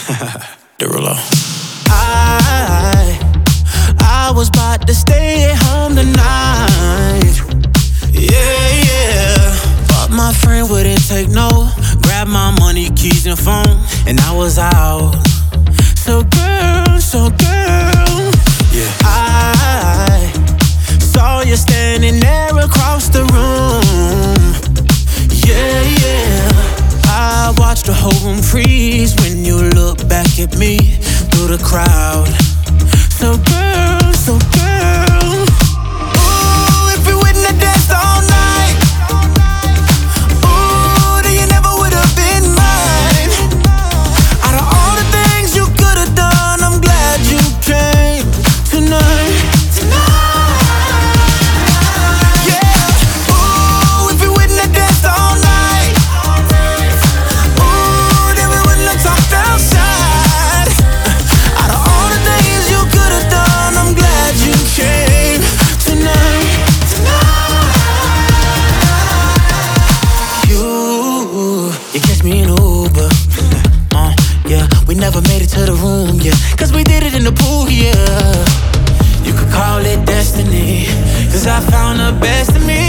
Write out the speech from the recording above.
Derulo. I was about to stay at home tonight. Yeah. But my friend wouldn't take no. Grabbed my money, keys, and phone, and I was out. So girl, yeah. I saw you standing there across the room. Yeah. I watched the whole room freeze when you look back at me through the crowd. So girl, ooh, if we wouldn't have danced all night, ooh, then you never would have been mine. Out of all the things you could have done, I'm glad you came tonight. Yeah, ooh, if we wouldn't have danced all night, ooh, then we wouldn't have talked outside. Out of all the things you could have done, I'm glad you came tonight. You catch me in Uber. Yeah, we never made it to the room, yeah, cause we did it in the pool, yeah. You could call it destiny, cause I found the best in me.